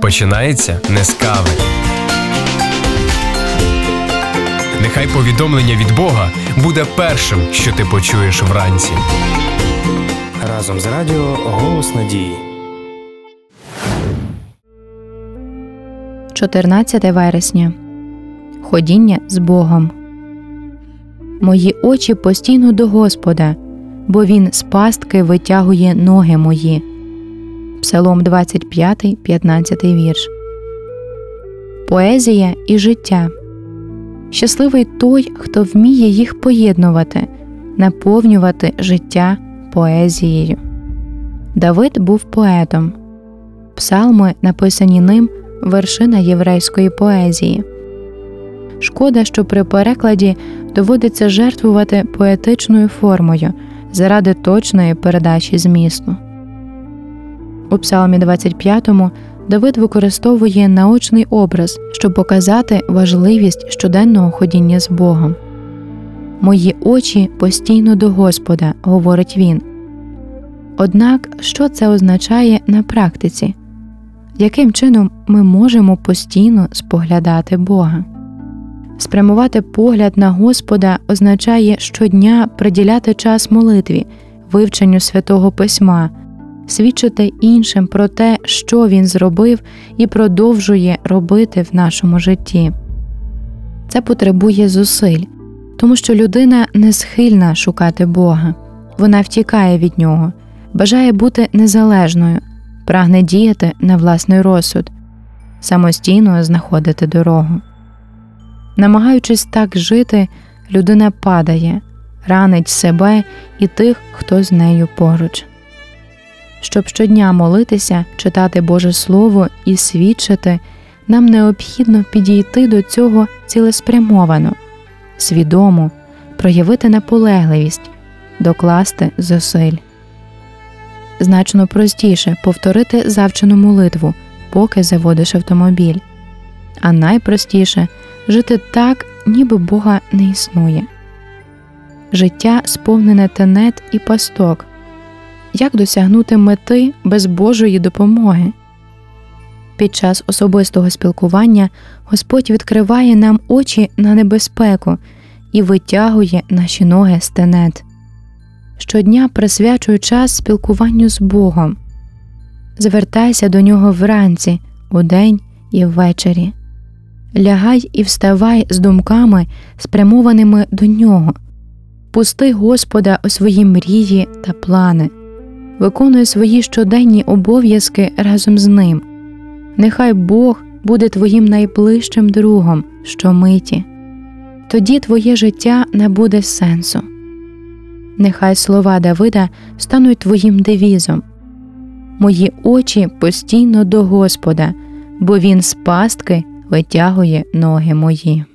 починається не з кави. Нехай повідомлення від Бога буде першим, що ти почуєш вранці. Разом з радіо «Голос надії». 14 вересня. Ходіння з Богом. Мої очі постійно до Господа, бо Він з пастки витягує ноги мої. Псалом 25, 15 вірш. Поезія і життя. Щасливий той, хто вміє їх поєднувати, наповнювати життя поезією. Давид був поетом. Псалми, написані ним, вершина єврейської поезії. Шкода, що при перекладі доводиться жертвувати поетичною формою заради точної передачі змісту. У Псалмі 25 Давид використовує наочний образ, щоб показати важливість щоденного ходіння з Богом. «Мої очі постійно до Господа», – говорить він. Однак, що це означає на практиці? Яким чином ми можемо постійно споглядати Бога? Спрямувати погляд на Господа означає щодня приділяти час молитві, вивченню Святого Письма, свідчити іншим про те, що Він зробив і продовжує робити в нашому житті. Це потребує зусиль, тому що людина не схильна шукати Бога. Вона втікає від Нього, бажає бути незалежною, прагне діяти на власний розсуд, самостійно знаходити дорогу. Намагаючись так жити, людина падає, ранить себе і тих, хто з нею поруч. Щоб щодня молитися, читати Боже Слово і свідчити, нам необхідно підійти до цього цілеспрямовано, свідомо, проявити наполегливість, докласти зусиль. Значно простіше повторити завчену молитву, поки заводиш автомобіль. А найпростіше – жити так, ніби Бога не існує. Життя сповнене тенет і пасток. Як досягнути мети без Божої допомоги? Під час особистого спілкування Господь відкриває нам очі на небезпеку і витягує наші ноги з тенет. Щодня присвячуй час спілкуванню з Богом. Звертайся до Нього вранці, удень і ввечері. Лягай і вставай з думками, спрямованими до Нього. Пусти Господа у свої мрії та плани. Виконуй свої щоденні обов'язки разом з Ним. Нехай Бог буде твоїм найближчим другом щомиті. Тоді твоє життя набуде сенсу. Нехай слова Давида стануть твоїм девізом. «Мої очі постійно до Господа, бо Він з пастки витягує ноги мої».